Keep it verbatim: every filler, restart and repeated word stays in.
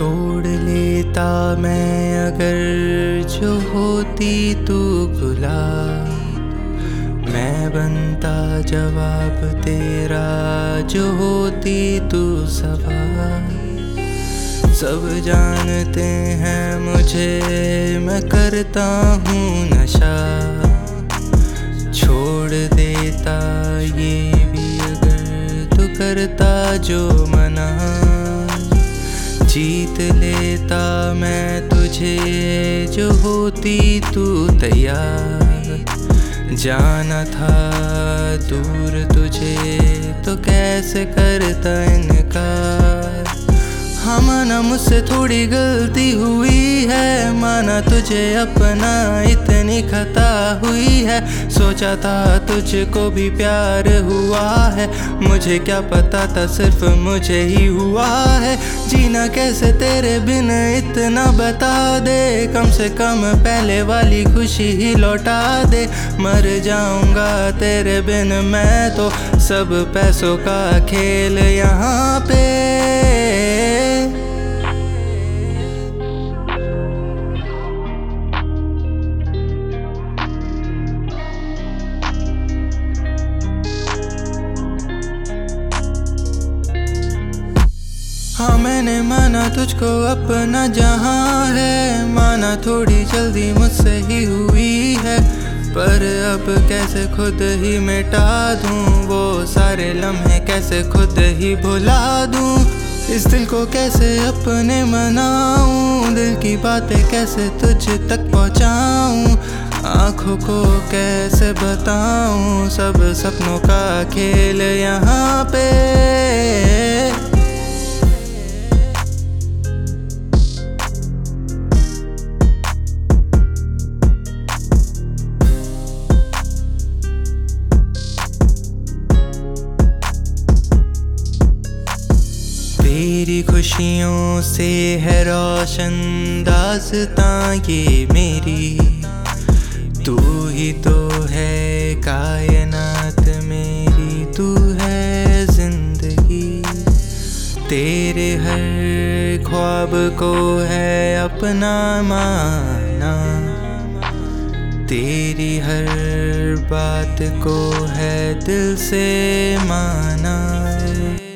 तोड़ लेता मैं अगर जो होती तू गुलाब, मैं बनता जवाब तेरा जो होती तू सवाल। सब जानते हैं मुझे, मैं करता हूँ नशा, छोड़ देता ये भी अगर तू करता जो मना। जीत लेता मैं तुझे जो होती तू तैयार, जाना था दूर तुझे तो कैसे करता इनकार। हाँ माना मुझसे थोड़ी गलती हुई है, माना तुझे अपना इतनी खता हुई है। सोचा था तुझको भी प्यार हुआ है, मुझे क्या पता था सिर्फ मुझे ही हुआ है। जीना कैसे तेरे बिन इतना बता दे, कम से कम पहले वाली खुशी ही लौटा दे। मर जाऊंगा तेरे बिन मैं तो, सब पैसों का खेल यहाँ पे। हाँ मैंने माना तुझको अपना जहाँ है, माना थोड़ी जल्दी मुझसे ही हुई है, पर अब कैसे खुद ही मिटा दूँ वो सारे लम्हे, कैसे खुद ही भुला दूँ। इस दिल को कैसे अपने मनाऊँ, दिल की बातें कैसे तुझ तक पहुँचाऊँ। आँखों को कैसे बताऊँ सब सपनों का खेल यहाँ पे। तेरी खुशियों से है रोशन दास्तां ये मेरी, तू ही तो है कायनात मेरी, तू है जिंदगी। तेरे हर ख्वाब को है अपना माना, तेरी हर बात को है दिल से माना।